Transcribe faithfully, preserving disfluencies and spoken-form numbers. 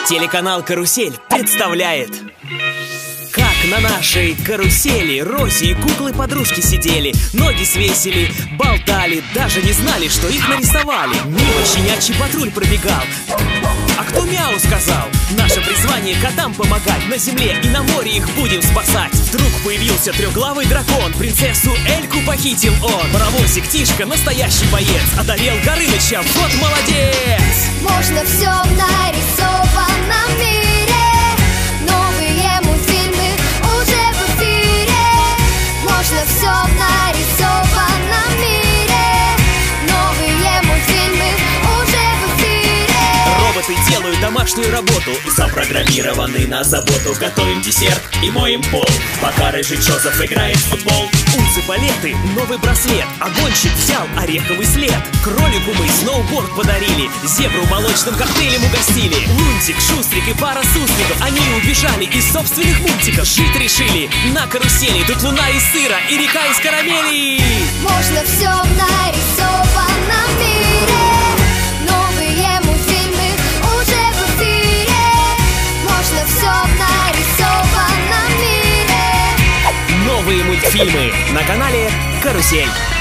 Телеканал «Карусель» представляет, как на нашей карусели Рози и куклы-подружки сидели, ноги свесили, болтали, даже не знали, что их нарисовали. Мимо щенячий патруль пробегал, а кто мяу сказал? Наше призвание котам помогать, на земле и на море их будем спасать. Вдруг появился трехглавый дракон, принцессу Эльку похитил он. Паровозик Тишка, настоящий боец, одолел Горыныча, вот молодец! Можно все в нарисованном мире, новые мультфильмы уже в эфире. Можно все в нарисованном мире, новые мультфильмы уже в эфире. Роботы делают домашнюю работу, запрограммированы на заботу. Готовим десерт и моем пол, пока рыжий Чозеф играет в футбол. Унцы-палеты, новый браслет, а гонщик взял ореховый след. Кролику мы сноуборд подарили, зебру молочным коктейлем угостили. Лунтик, Шустрик и пара сусликов, они убежали из собственных мультиков. Жить решили на карусели, тут луна из сыра и река из карамелей. Можно все в нарисованном мире, новые мультфильмы уже в эфире. Можно все в нарисованном мире. Новые мультфильмы на канале «Карусель».